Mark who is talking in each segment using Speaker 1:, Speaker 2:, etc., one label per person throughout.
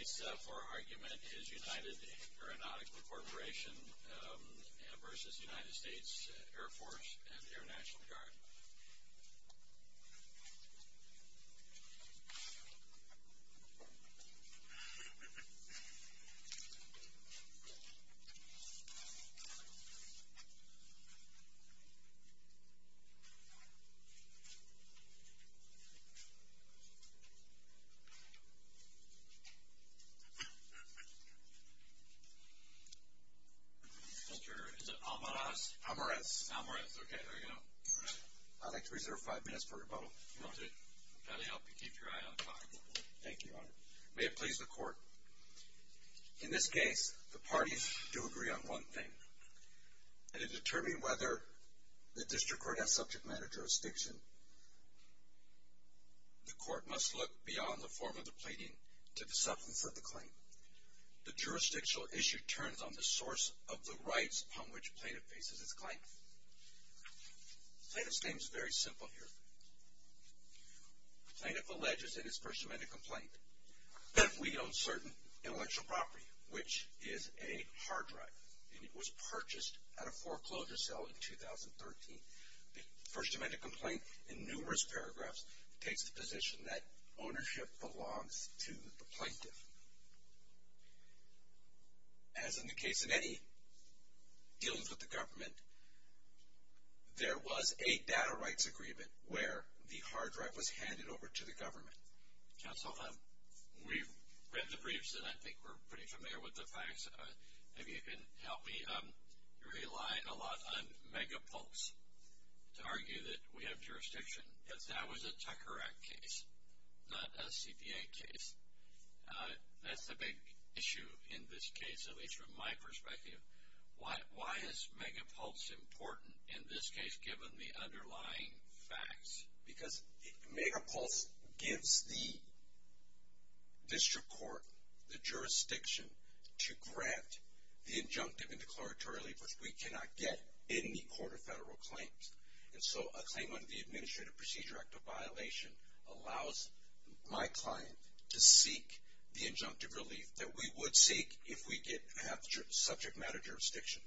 Speaker 1: case for argument is United Aeronautical Corporation versus United States Air Force and Air National Guard. Is it Almaraz?
Speaker 2: Almaraz.
Speaker 1: Almaraz, okay, there you go. All right.
Speaker 2: I'd like to reserve 5 minutes for rebuttal.
Speaker 1: Will do. Try to help you keep your eye on the clock.
Speaker 2: Thank you, Your Honor. May it please the Court. In this case, the parties do agree on one thing. And in determining whether the district court has subject matter jurisdiction, the court must look beyond the form of the pleading to the substance of the claim. The jurisdictional issue turns on the source of the rights upon which plaintiff faces its claim. Plaintiff's claim is very simple here. Plaintiff alleges in his First Amendment complaint that we own certain intellectual property, which is a hard drive, and it was purchased at a foreclosure sale in 2013. The First Amendment complaint, in numerous paragraphs, takes the position that ownership belongs to the plaintiff. As in the case of any dealings with the government, there was a data rights agreement where the hard drive was handed over to the government.
Speaker 1: Counsel, we've read the briefs, and I think we're pretty familiar with the facts. Maybe you can help me. You rely a lot on Megapulse to argue that we have jurisdiction. Yes. That was a Tucker Act case, not a CPA case. That's the big issue in this case, at least from my perspective. Why is Megapulse important in this case, given the underlying facts?
Speaker 2: Because Megapulse gives the district court the jurisdiction to grant the injunctive and declaratory relief, which we cannot get in the Court of Federal Claims. And so a claim under the Administrative Procedure Act of violation allows my client to seek the injunctive relief that we would seek if we have subject matter jurisdiction.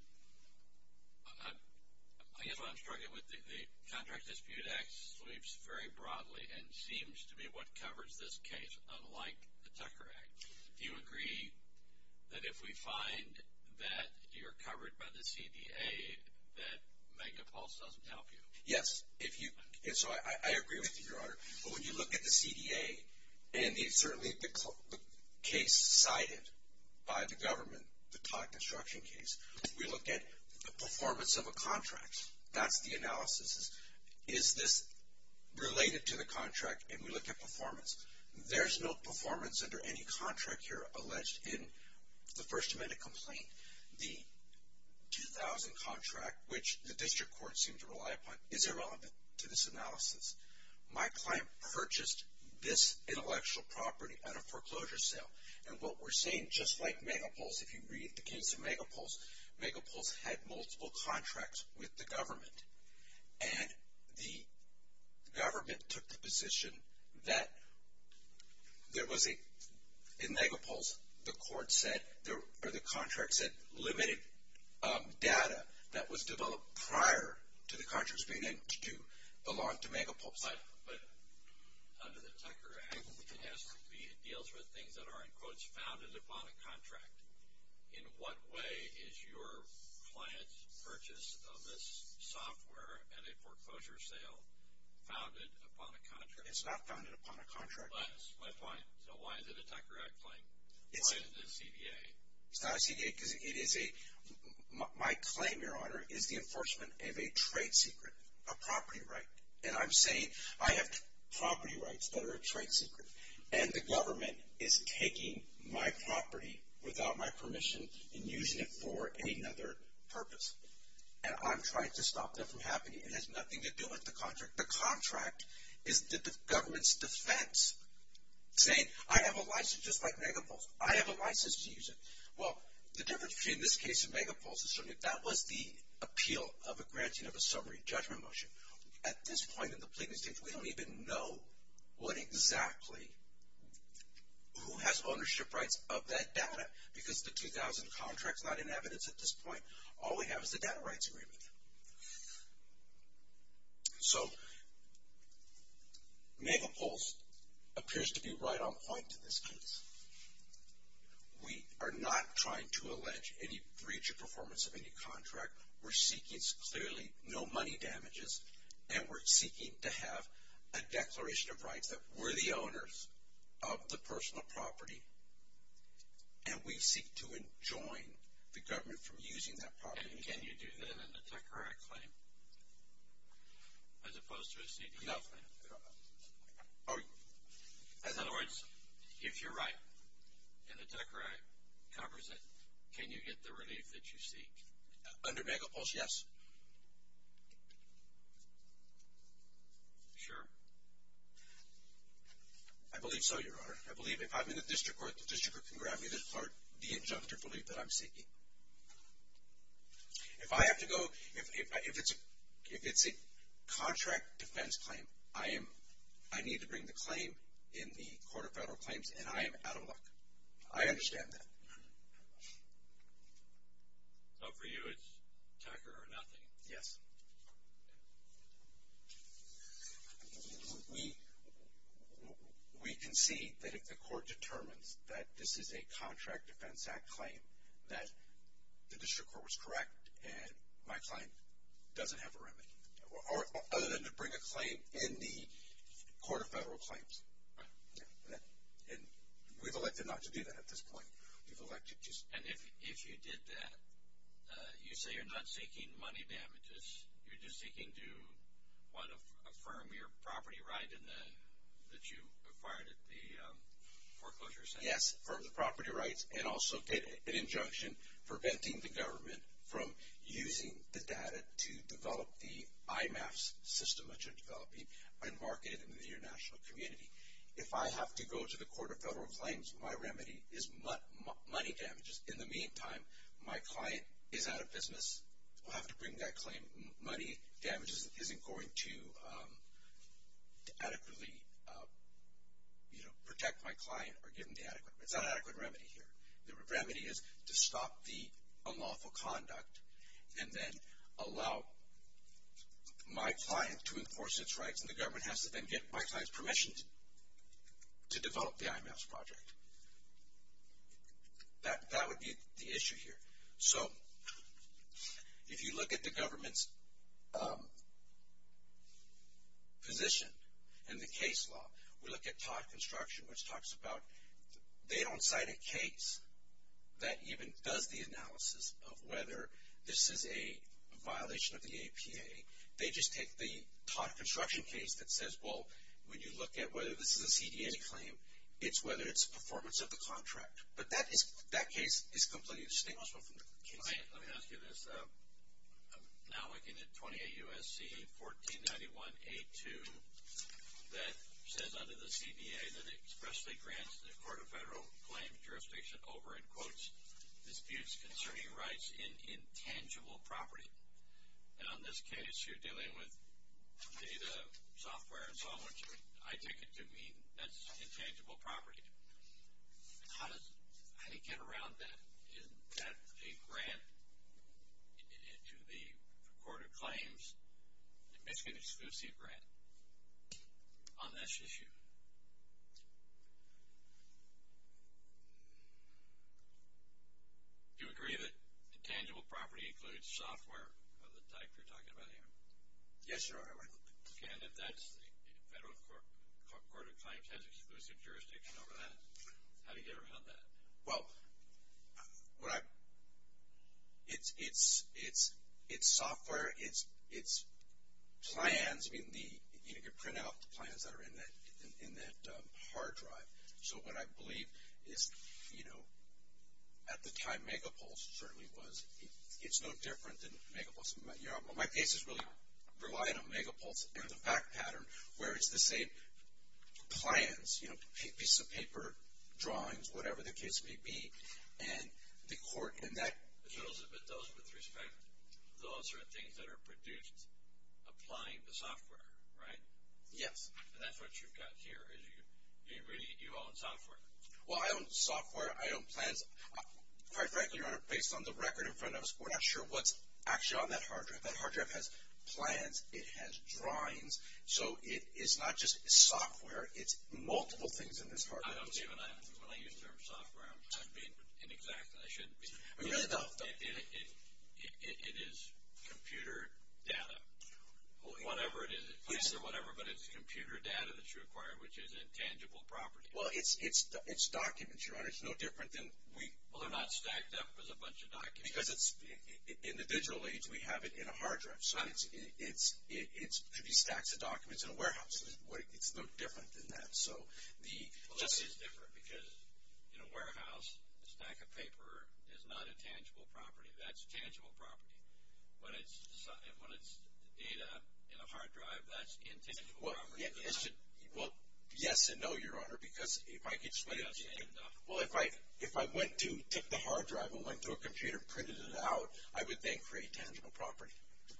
Speaker 1: I guess what I'm struggling with, the Contract Dispute Act sweeps very broadly and seems to be what covers this case, unlike the Tucker Act. Do you agree that if we find that you're covered by the CDA, that Megapulse doesn't help you?
Speaker 2: Yes. And so I agree with you, Your Honor. But when you look at the CDA, and certainly the case cited by the government, the Todd Construction case, we look at the performance of a contract. That's the analysis. Is this related to the contract? And we look at performance. There's no performance under any contract here alleged in the First Amendment complaint. The 2000 contract, which the district court seemed to rely upon, is irrelevant to this analysis. My client purchased this intellectual property at a foreclosure sale. And what we're saying, just like Megapulse, if you read the case of Megapulse, Megapulse had multiple contracts with the government. And the government took the position that there was in Megapulse, the court said, or the contract said, limited data that was developed prior to the contracts being entered to belong to Megapulse.
Speaker 1: But under the Tucker Act, it deals with things that are, in quotes, founded upon a contract. In what way is your client's purchase of this software at a foreclosure sale founded upon a contract?
Speaker 2: It's not founded upon a contract.
Speaker 1: That's my point. So why is it a Tucker Act claim? Why is it a CDA?
Speaker 2: It's not a CDA because it is my claim, Your Honor, is the enforcement of a trade secret, a property right. And I'm saying I have property rights that are a trade secret. And the government is taking my property without my permission and using it for another purpose. And I'm trying to stop that from happening. It has nothing to do with the contract. The contract is the government's defense, saying, I have a license just like Megapulse. I have a license to use it. Well, the difference between this case and Megapulse is certainly that was the appeal of a granting of a summary judgment motion. At this point in the pleading stage, we don't even know what exactly, who has ownership rights of that data? Because the 2000 contract's not in evidence at this point. All we have is the data rights agreement. So Megapulse appears to be right on point in this case. We are not trying to allege any breach of performance of any contract. We're seeking clearly no money damages, and we're seeking to have a declaration of rights that we're the owners of the personal property, and we seek to enjoin the government from using that property.
Speaker 1: And can you do that in a Tucker Act claim as opposed to a CDA claim?
Speaker 2: Oh,
Speaker 1: in other words, if you're right and the Tucker Act covers it, can you get the relief that you seek?
Speaker 2: Under Megapulse, yes.
Speaker 1: Sure.
Speaker 2: I believe so, Your Honor. I believe if I'm in the district court can grant me the injunctive relief that I'm seeking. If I have to go, if it's a contract defense claim, I need to bring the claim in the Court of Federal Claims, and I am out of luck. I understand that.
Speaker 1: So for you, it's Tucker or nothing.
Speaker 2: Yes. We concede that if the court determines that this is a Contract Defense Act claim, that the district court was correct and my client doesn't have a remedy, or other than to bring a claim in the Court of Federal Claims.
Speaker 1: Right.
Speaker 2: Yeah. And we've elected not to do that at this point. We've elected to.
Speaker 1: And if you did that, you say you're not seeking money damages. You're just seeking to affirm your property right that you acquired at the foreclosure center.
Speaker 2: Yes, affirm the property rights and also get an injunction preventing the government from using the data to develop the IMAFS system that you're developing and market it in the international community. If I have to go to the Court of Federal Claims, my remedy is money damages. In the meantime, my client is out of business. We'll have to bring that claim. Money damages isn't going to adequately protect my client or give him the adequate. It's not an adequate remedy here. The remedy is to stop the unlawful conduct and then allow my client to enforce its rights, and the government has to then get my client's permission to develop the IMAFS project. That would be the issue here. So if you look at the government's position in the case law, we look at Todd Construction, which talks about they don't cite a case that even does the analysis of whether this is a violation of the APA. They just take the Todd Construction case that says, well, when you look at whether this is a CDA claim, it's whether it's performance of the contract. But that case is completely distinguishable from the case.
Speaker 1: Let me ask you this. I'm now looking at 28 U.S.C. 1491A2 that says under the CDA that it expressly grants the Court of Federal Claims jurisdiction over, in quotes, disputes concerning rights in intangible property. And on this case, you're dealing with data, software, and so on, which I take it to mean that's intangible property. How do you get around that? Is that a grant to the Court of Claims, basically an exclusive grant on this issue? Do you agree that intangible property includes software of the type you're talking about here?
Speaker 2: Yes, Your Honor.
Speaker 1: Okay, and if that's the Federal Court of Claims has exclusive jurisdiction over that, how do you get around that?
Speaker 2: Well, it's software, it's plans. I mean, you can print out the plans that are in that hard drive. So what I believe is, at the time Megapulse certainly was, it's no different than Megapulse. My case is really relying on Megapulse and the fact pattern where it's the same plans, pieces of paper, drawings, whatever the case may be, and the court in that.
Speaker 1: But those, with respect, those are things that are produced applying the software, right?
Speaker 2: Yes.
Speaker 1: And that's what you've got here, is you own software.
Speaker 2: Well, software. I own plans. Quite frankly, Your Honor, based on the record in front of us, we're not sure what's actually on that hard drive. That hard drive has plans. It has drawings. So it is not just software. It's multiple things in this hard drive.
Speaker 1: I don't see when I use the term software, I'm being inexact, and I shouldn't be.
Speaker 2: I mean, really,
Speaker 1: it is computer data. Whatever it is, plans or whatever, but it's computer data that you acquire, which is intangible property.
Speaker 2: Well, it's documents, Your Honor. It's no different than
Speaker 1: Well, they're not stacked up as a bunch of documents.
Speaker 2: Because it's in the digital age, we have it in a hard drive. So it could be stacks of documents in a warehouse. It's no different than that. So
Speaker 1: this is different because in a warehouse, a stack of paper is not intangible property. That's tangible property. When it's data in a hard drive, that's intangible property.
Speaker 2: Well, yes and no, Your Honor, because if I could explain it. Well, if I took the hard drive and went to a computer, printed it out, I would then create tangible property.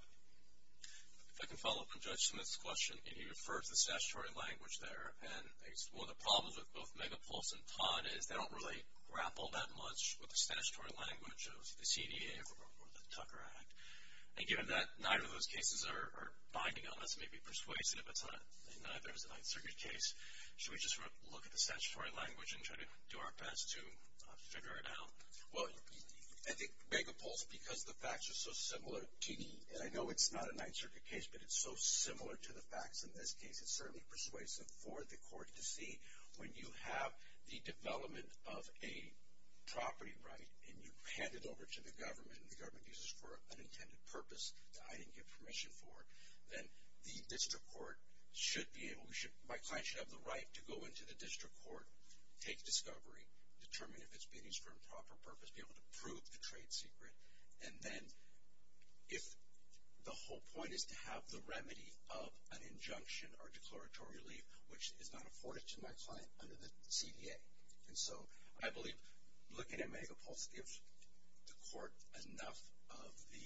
Speaker 3: If I can follow up on Judge Smith's question, and you refer to the statutory language there, and one of the problems with both Megapulse and Todd is they don't really grapple that much with the statutory language of the CDA or the Tucker Act. And given that neither of those cases are binding on us, maybe persuasive, it's not, neither is a Ninth Circuit case, should we just look at the statutory language and try to do our best to figure it out?
Speaker 2: Well, I think Megapulse, because the facts are so similar to and I know it's not a Ninth Circuit case, but it's so similar to the facts in this case, it's certainly persuasive for the court to see when you have the development of a property right and you hand it over to the government and the government uses it for an intended purpose that I didn't give permission for, then the district court should be able, my client should have the right to go into the district court, take discovery, determine if it's being used for improper purpose, be able to prove the trade secret, and then if the whole point is to have the remedy of an injunction or declaratory relief, which is not afforded to my client under the CDA. And so I believe looking at Megapulse gives the court enough of the,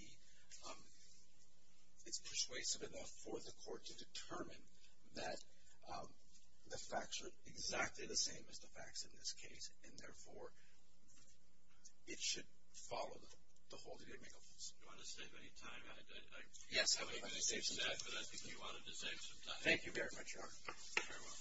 Speaker 2: it's persuasive enough for the court to determine that the facts are exactly the same as the facts in this case, and therefore it should follow the holding of Megapulse.
Speaker 1: You want to save any time?
Speaker 2: Yes, I would like to save some time.
Speaker 1: But I think you wanted to save some time.
Speaker 2: Thank you very much, Your Honor.
Speaker 1: Very well.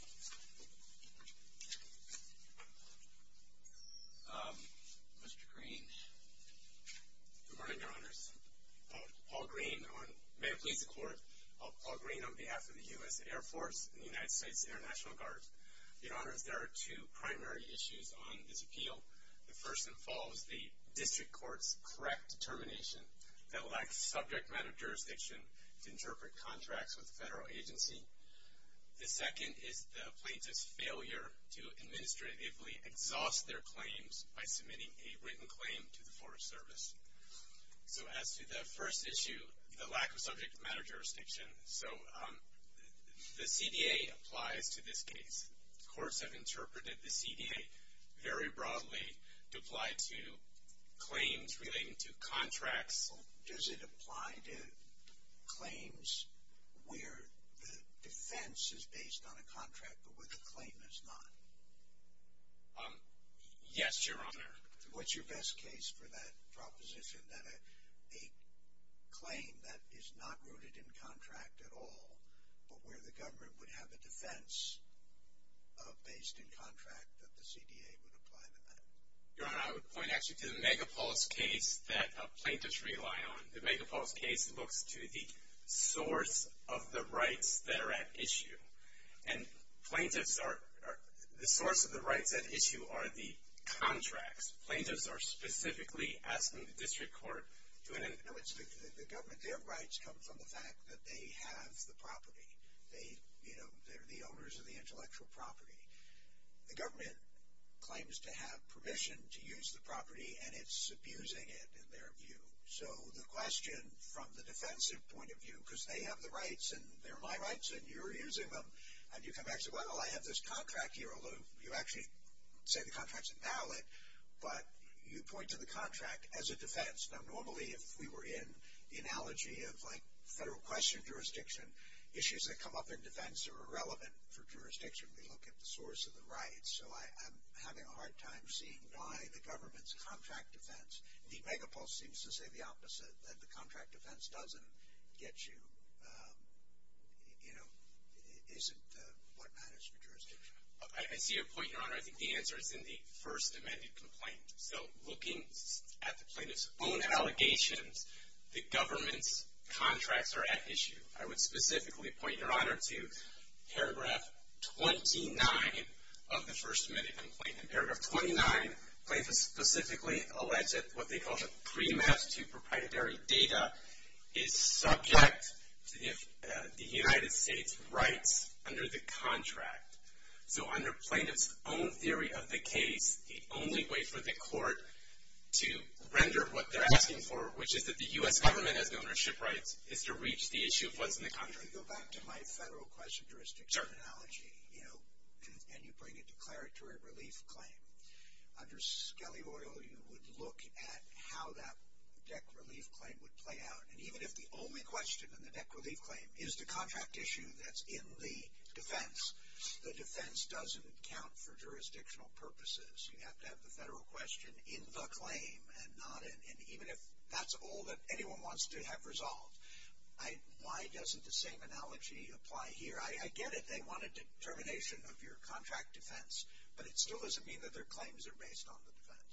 Speaker 1: Mr. Green.
Speaker 4: Good morning, Your Honors. Paul Green, may it please the Court. Paul Green on behalf of the U.S. Air Force and the United States Air National Guard. Your Honors, there are two primary issues on this appeal. The first involves the district court's correct determination that lacks subject matter jurisdiction to interpret contracts with a federal agency. The second is the plaintiff's failure to administratively exhaust their claims by submitting a written claim to the Forest Service. So as to the first issue, the lack of subject matter jurisdiction. So the CDA applies to this case. Courts have interpreted the CDA very broadly to apply to claims relating to contracts.
Speaker 5: Does it apply to claims where the defense is based on a contract but where the claim is not?
Speaker 4: Yes, Your Honor.
Speaker 5: What's your best case for that proposition, that a claim that is not rooted in contract at all, but where the government would have a defense based in contract, that the CDA would apply to that?
Speaker 4: Your Honor, I would point actually to the Megapulse case that plaintiffs rely on. The Megapulse case looks to the source of the rights that are at issue. And plaintiffs are, the source of the rights at issue are the contracts. Plaintiffs are specifically asking the district court to
Speaker 5: No, it's the government. Their rights come from the fact that they have the property. They're the owners of the intellectual property. The government claims to have permission to use the property, and it's abusing it in their view. So the question from the defensive point of view, because they have the rights and they're my rights and you're using them, and you come back and say, well, I have this contract here, although you actually say the contract's invalid, but you point to the contract as a defense. Now, normally if we were in the analogy of like federal question jurisdiction, issues that come up in defense are irrelevant for jurisdiction. We look at the source of the rights. So I'm having a hard time seeing why the government's contract defense, the Megapulse seems to say the opposite, that the contract defense doesn't get you, isn't what matters for jurisdiction.
Speaker 4: I see your point, Your Honor. I think the answer is in the first amended complaint. So looking at the plaintiff's own allegations, the government's contracts are at issue. I would specifically point, Your Honor, to paragraph 29 of the first amended complaint. In paragraph 29, plaintiffs specifically allege that what they call the pre-mapped to proprietary data is subject to the United States rights under the contract. So under plaintiff's own theory of the case, the only way for the court to render what they're asking for, which is that the U.S. government has ownership rights, is to reach the issue of what's in the contract.
Speaker 5: Go back to my federal question jurisdiction analogy, and you bring a declaratory relief claim. Under Skelly Oil, you would look at how that deck relief claim would play out. And even if the only question in the deck relief claim is the contract issue that's in the defense doesn't count for jurisdictional purposes. You have to have the federal question in the claim and not in. And even if that's all that anyone wants to have resolved, why doesn't the same analogy apply here? I get it. They want a determination of your contract defense, but it still doesn't mean that their claims are based on the defense.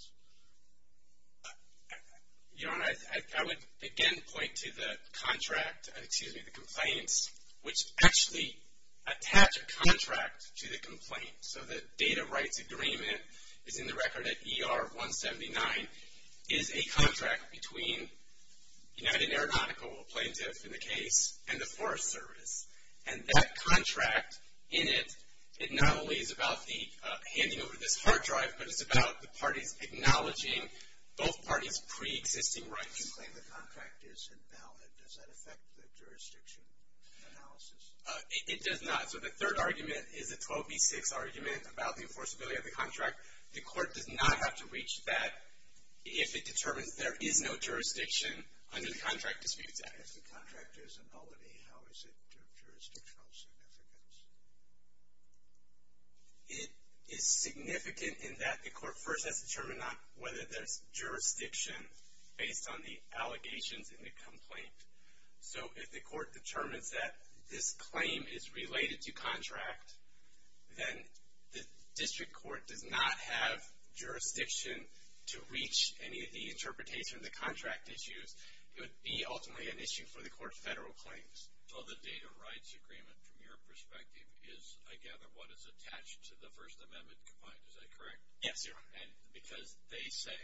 Speaker 4: Your Honor, I would again point to the complaints, which actually attach a contract to the complaint. So the data rights agreement is in the record at ER 179, is a contract between United Aeronautical, plaintiff in the case, and the Forest Service. And that contract in it not only is about the handing over this hard drive, but it's about the parties acknowledging both parties' pre-existing rights.
Speaker 5: You claim the contract is invalid. Does that affect the jurisdiction analysis?
Speaker 4: It does not. So the third argument is a 12b6 argument about the enforceability of the contract. The court does not have to reach that if it determines there is no jurisdiction under the Contract Disputes Act.
Speaker 5: If the contract is a nullity, how is it of jurisdictional significance?
Speaker 4: It is significant in that the court first has to determine not whether there's jurisdiction based on the allegations in the complaint. So if the court determines that this claim is related to contract, then the district court does not have jurisdiction to reach any of the interpretation of the contract issues. It would be ultimately an issue for the court of federal claims.
Speaker 1: So the data rights agreement, from your perspective, is, I gather, what is attached to the First Amendment complaint. Is that correct?
Speaker 4: Yes, Your Honor.
Speaker 1: And because they say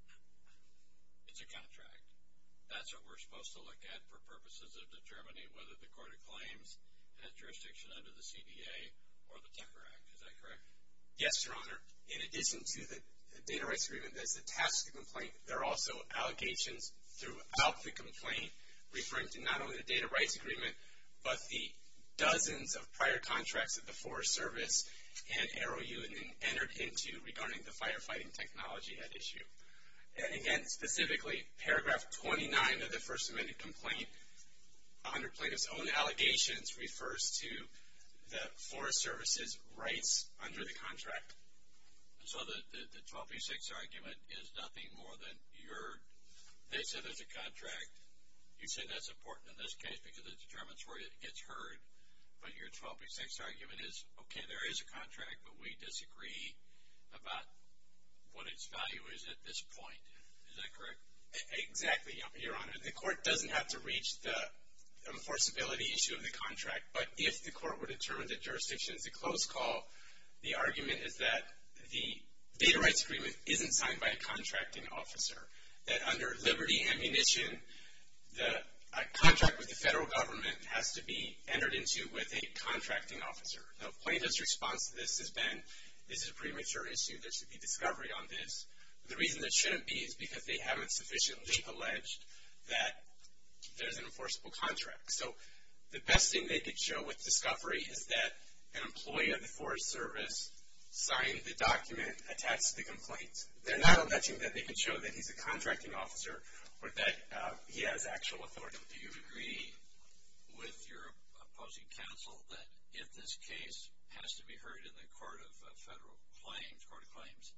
Speaker 1: it's a contract, that's what we're supposed to look at for purposes of determining whether the Court of Claims has jurisdiction under the CDA or the Tucker Act. Is that correct?
Speaker 4: Yes, Your Honor. In addition to the data rights agreement that's attached to the complaint, there are also allegations throughout the complaint referring to not only the data rights agreement, but the dozens of prior contracts that the Forest Service and Aero Union entered into regarding the firefighting technology at issue. And again, specifically, paragraph 29 of the First Amendment complaint, under plaintiff's own allegations, refers to the Forest Service's rights under the contract.
Speaker 1: So the 12b6 argument is nothing more than they said there's a contract. You say that's important in this case because it determines where it gets heard. But your 12b6 argument is, okay, there is a contract, but we disagree about what its value is at this point. Is that correct?
Speaker 4: Exactly, Your Honor. The court doesn't have to reach the enforceability issue of the contract, but if the court were to determine that jurisdiction is a close call, the argument is that the data rights agreement isn't signed by a contracting officer, that under Liberty Ammunition, a contract with the federal government has to be entered into with a contracting officer. Now, plaintiff's response to this has been, this is a premature issue, there should be discovery on this. The reason there shouldn't be is because they haven't sufficiently alleged that there's an enforceable contract. So the best thing they could show with discovery is that an employee of the Forest Service signed the document attached to the complaint. They're not alleging that they can show that he's a contracting officer or that he has actual authority.
Speaker 1: Do you agree with your opposing counsel that if this case has to be heard in the Court of Claims,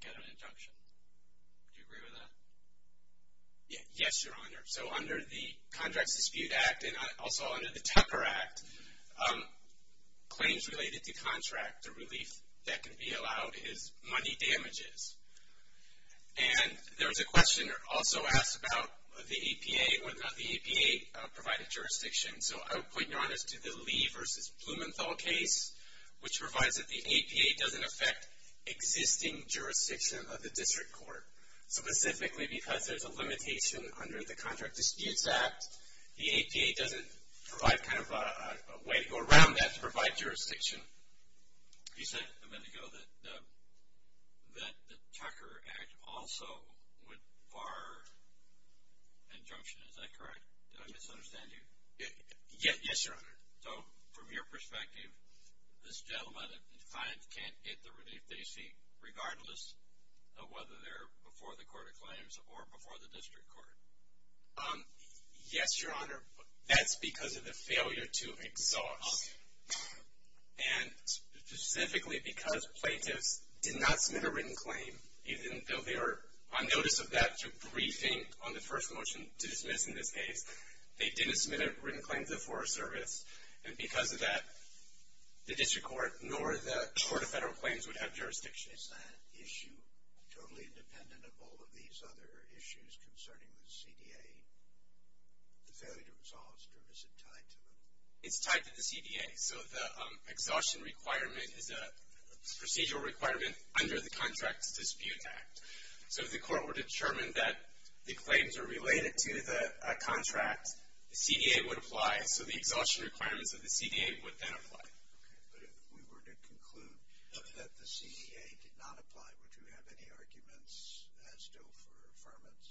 Speaker 1: get an injunction. Do you agree with that?
Speaker 4: Yes, Your Honor. So under the Contracts Dispute Act and also under the Tucker Act, claims related to contract, the relief that can be allowed is money damages. And there was a question also asked about the APA, whether or not the APA provided jurisdiction. So I would point, Your Honors, to the Lee versus Blumenthal case, which provides that the APA doesn't affect existing jurisdiction of the district court. Specifically because there's a limitation under the Contract Disputes Act, the APA doesn't provide kind of a way to go around that to provide jurisdiction.
Speaker 1: You said a minute ago that the Tucker Act also would bar injunction. Is that correct? Did I misunderstand you?
Speaker 4: Yes, Your Honor.
Speaker 1: So from your perspective, this gentleman can't get the relief they seek regardless of whether they're before the Court of Claims or before the district court?
Speaker 4: Yes, Your Honor. That's because of the failure to exhaust.
Speaker 1: Okay.
Speaker 4: And specifically because plaintiffs did not submit a written claim, even though they were on notice of that through briefing on the first motion to dismiss in this case, they didn't submit a written claim to the Forest Service. And because of that, the district court nor the Court of Federal Claims would have jurisdiction.
Speaker 5: Is that issue totally independent of all of these other issues concerning the CDA, the failure to exhaust, or is it tied to them?
Speaker 4: It's tied to the CDA. So the exhaustion requirement is a procedural requirement under the Contracts Dispute Act. So if the court were to determine that the claims are related to the contract, the CDA would apply, so the exhaustion requirements of the CDA would then apply.
Speaker 5: Okay, but if we were to conclude that the CDA did not apply, would you have any arguments as to for affirmance?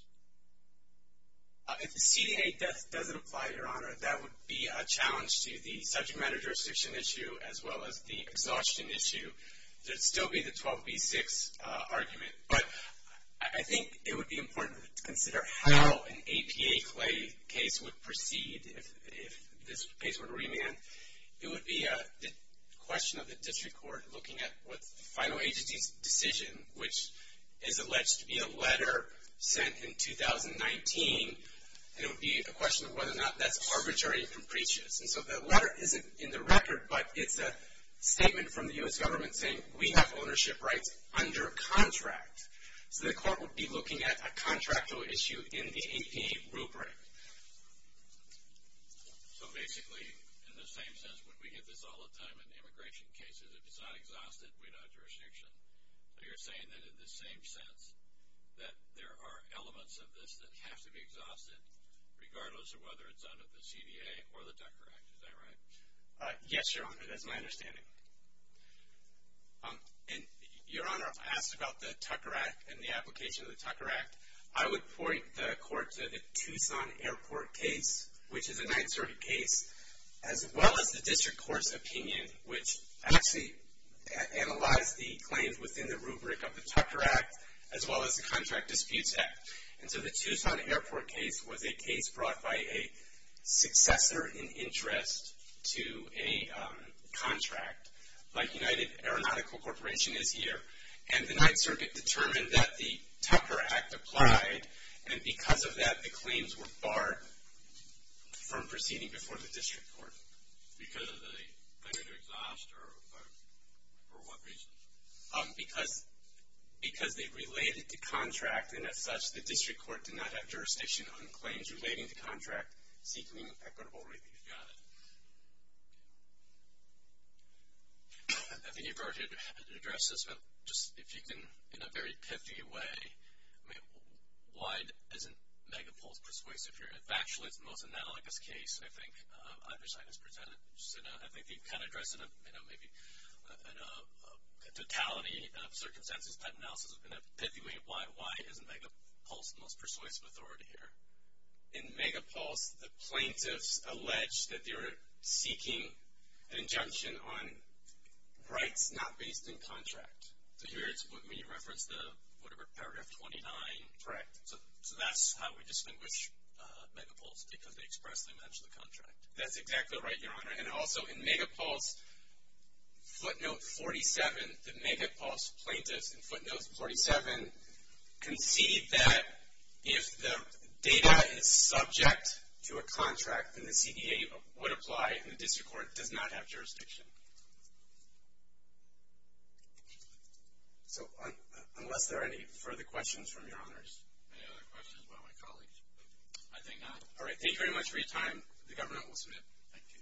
Speaker 4: If the CDA doesn't apply, Your Honor, that would be a challenge to the subject matter jurisdiction issue as well as the exhaustion issue. There'd still be the 12b-6 argument. But I think it would be important to consider how an APA case would proceed if this case were to remand. It would be the question of the district court looking at what's the final agency's decision, which is alleged to be a letter sent in 2019, and it would be a question of whether or not that's arbitrary and capricious. And so the letter isn't in the record, but it's a statement from the U.S. government saying we have ownership rights under contract. So the court would be looking at a contractual issue in the APA rubric.
Speaker 1: So basically, in the same sense, we get this all the time in immigration cases. If it's not exhausted, we don't have jurisdiction. So you're saying that in the same sense that there are elements of this that have to be exhausted regardless of whether it's under the CDA or the Tucker Act. Is that right?
Speaker 4: Yes, Your Honor. That's my understanding. And Your Honor asked about the Tucker Act and the application of the Tucker Act. I would point the court to the Tucson Airport case, which is a Ninth Circuit case, as well as the district court's opinion, which actually analyzed the claims within the rubric of the Tucker Act, as well as the Contract Disputes Act. And so the Tucson Airport case was a case brought by a successor in interest to a contract, like United Aeronautical Corporation is here. And the Ninth Circuit determined that the Tucker Act applied, and because of that, the claims were barred from proceeding before the district court.
Speaker 1: Because of the failure to exhaust, or for what reason?
Speaker 4: Because they related to contract, and as such, the district court did not have jurisdiction on claims relating to contract seeking equitable relief.
Speaker 1: Got it.
Speaker 3: I think you've already addressed this, but just if you can, in a very pithy way, I mean, why isn't Megapulse persuasive here? Factually, it's the most analogous case, I think, either side has presented. I think you've kind of addressed it, maybe in a totality of circumstances type analysis in a pithy way. Why isn't Megapulse the most persuasive authority here?
Speaker 4: In Megapulse, the plaintiffs alleged that they were seeking an injunction on rights not based in contract.
Speaker 3: So here it's when you reference the, whatever, paragraph 29.
Speaker 4: Correct.
Speaker 3: So that's how we distinguish Megapulse, because they expressly mention the contract.
Speaker 4: That's exactly right, Your Honor. And also in Megapulse, footnote 47, the Megapulse plaintiffs in footnote 47 concede that if the data is subject to a contract, then the CDA would apply, and the district court does not have jurisdiction. So unless there are any further questions from your honors.
Speaker 1: Any other questions by my colleagues? I think not.
Speaker 4: All right. Thank you very much for your time. The government will submit.
Speaker 1: Thank you.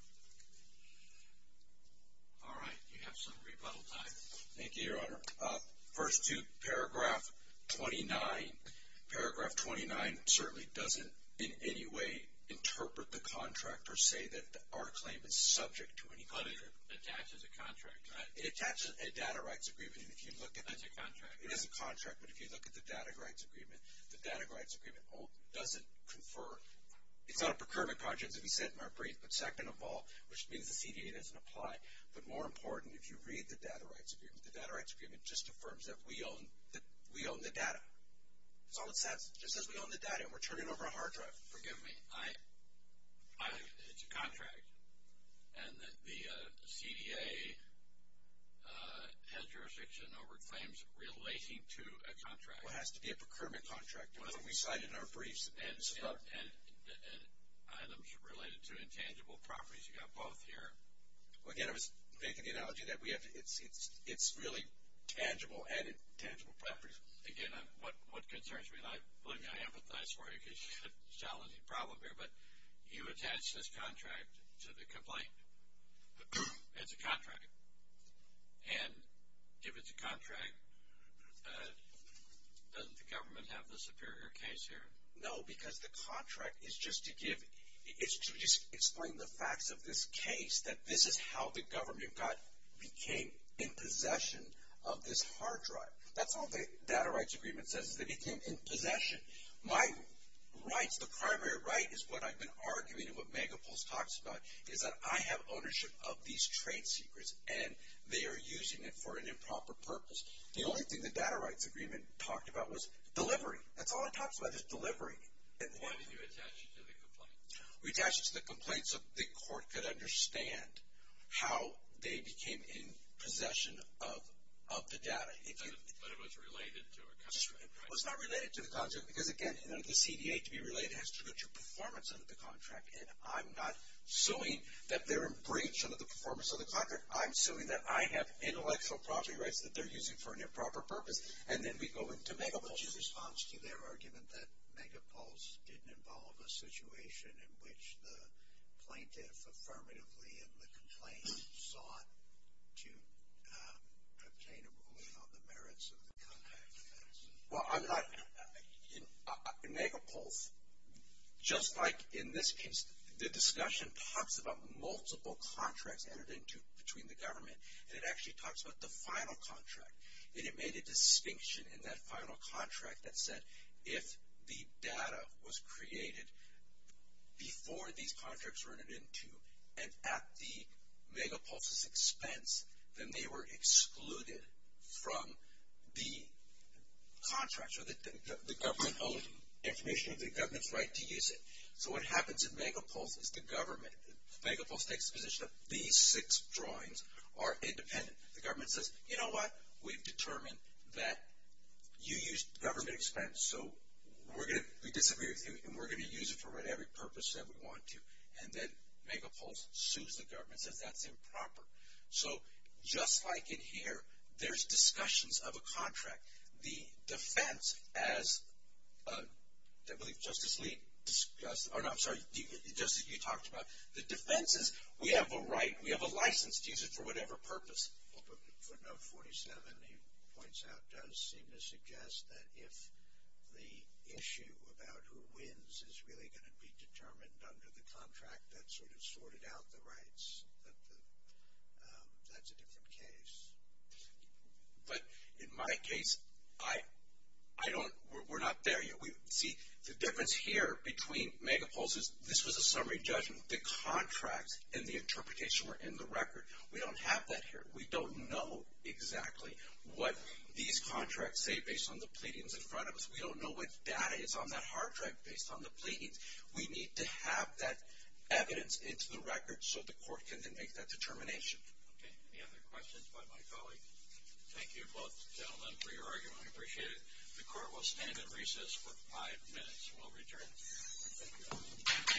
Speaker 1: All right. You have some rebuttal time.
Speaker 2: Thank you, Your Honor. First to paragraph 29. Paragraph 29 certainly doesn't in any way interpret the contract or say that our claim is subject to any contract.
Speaker 1: But it attaches a contract, right?
Speaker 2: It attaches a data rights agreement, and if you look at
Speaker 1: That's a contract.
Speaker 2: It is a contract, but if you look at the data rights agreement doesn't confer. It's not a procurement contract, as we said in our brief, but second of all, which means the CDA doesn't apply. But more important, if you read the data rights agreement just affirms that we own the data. That's all it says. It just says we own the data, and we're turning over a hard drive.
Speaker 1: Forgive me. It's a contract, and the CDA has jurisdiction over claims relating to a contract.
Speaker 2: Well, it has to be a procurement contract. We cited in our briefs.
Speaker 1: And items related to intangible properties. You got both here.
Speaker 2: Well, again, I was making the analogy that we have. It's really tangible and intangible properties.
Speaker 1: Again, what concerns me, and believe me, I empathize for you because you have a challenging problem here, but you attach this contract to the complaint. It's a contract. And if it's a contract, doesn't the government have the superior case here?
Speaker 2: No, because the contract is just to explain the facts of this case, that this is how the government became in possession of this hard drive. That's all the data rights agreement says, is they became in possession. My rights, the primary right is what I've been arguing and what Megapulse talks about, is that I have ownership of these trade secrets, and they are using it for an improper purpose. The only thing the data rights agreement talked about was delivery. That's all it talks about is delivery.
Speaker 1: Why did you attach it to the complaint?
Speaker 2: We attached it to the complaint so the court could understand how they became in possession of the data.
Speaker 1: But it was related to a contract, right?
Speaker 2: Well, it's not related to the contract because, again, under the CDA, to be related has to do with your performance under the contract. And I'm not suing that they're in breach under the performance of the contract. I'm suing that I have intellectual property rights that they're using for an improper purpose. And then we go into Megapulse.
Speaker 5: What's your response to their argument that Megapulse didn't involve a situation in which the plaintiff affirmatively in the complaint sought to obtain a ruling on the merits of the contract defense?
Speaker 2: Well, I'm not. In Megapulse, just like in this case, the discussion talks about multiple contracts entered into between the government, and it actually talks about the final contract. And it made a distinction in that final contract that said if the data was created before these contracts were entered into and at the Megapulse's expense, then they were excluded from the contracts, or the government-owned information, or the government's right to use it. So what happens in Megapulse is the government, Megapulse takes the position that these 6 drawings are independent. The government says, you know what, we've determined that you used government expense, so we disagree with you, and we're going to use it for whatever purpose that we want to. And then Megapulse sues the government, says that's improper. So just like in here, there's discussions of a contract. The defense, as I believe Justice Lee discussed, or no, I'm sorry, Justice, you talked about, the defense is we have a right, we have a license to use it for whatever purpose.
Speaker 5: Well, but footnote 47, he points out, does seem to suggest that if the issue about who wins is really going to be determined under the contract that sort of sorted out the rights, that's a different case.
Speaker 2: But in my case, we're not there yet. See, the difference here between Megapulse is this was a summary judgment. The contracts and the interpretation were in the record. We don't have that here. We don't know exactly what these contracts say based on the pleadings in front of us. We don't know what data is on that hard drive based on the pleadings. We need to have that evidence into the record so the court can then make that determination.
Speaker 1: Okay. Any other questions by my colleague? Thank you both, gentlemen, for your argument. I appreciate it. The court will stand at recess for 5 minutes. We'll return. Thank you.